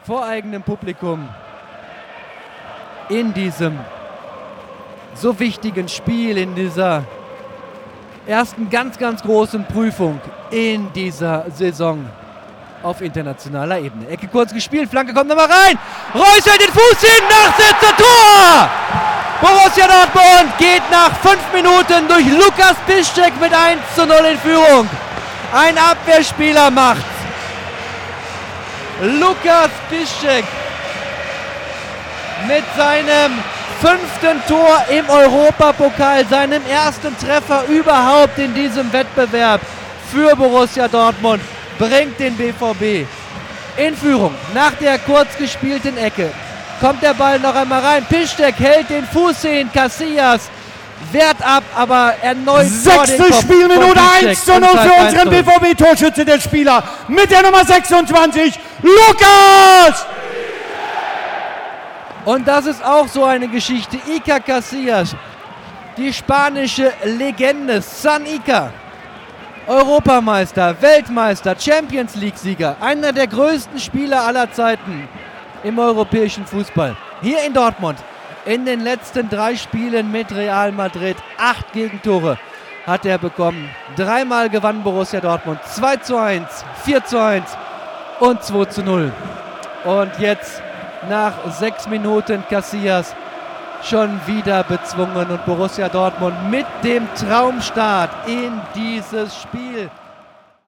vor eigenem Publikum in diesem so wichtigen Spiel, in dieser ersten ganz, ganz großen Prüfung in dieser Saison auf internationaler Ebene. Ecke kurz gespielt, Flanke kommt nochmal rein. Reus hält den Fuß hin, Nachsetzer, Tor! Borussia Dortmund geht nach 5 Minuten durch Lukas Piszczek mit 1:0 in Führung. Ein Abwehrspieler macht's. Lukas Piszczek mit seinem 5. Tor im Europapokal, seinem ersten Treffer überhaupt in diesem Wettbewerb für Borussia Dortmund, bringt den BVB in Führung. Nach der kurz gespielten Ecke kommt der Ball noch einmal rein. Piszczek hält den Fuß hin, Casillas wehrt ab, aber erneut vor den Kopf. Spielminute 1:0 für unseren BVB-Torschütze, der Spieler mit der Nummer 26, Lukas! Und das ist auch so eine Geschichte. Iker Casillas, die spanische Legende, San Iker, Europameister, Weltmeister, Champions League-Sieger, einer der größten Spieler aller Zeiten im europäischen Fußball. Hier in Dortmund, in den letzten 3 Spielen mit Real Madrid, 8 Gegentore hat er bekommen. 3-mal gewann Borussia Dortmund, 2:1, 4:1 und 2:0. Und jetzt nach 6 Minuten Casillas schon wieder bezwungen und Borussia Dortmund mit dem Traumstart in dieses Spiel.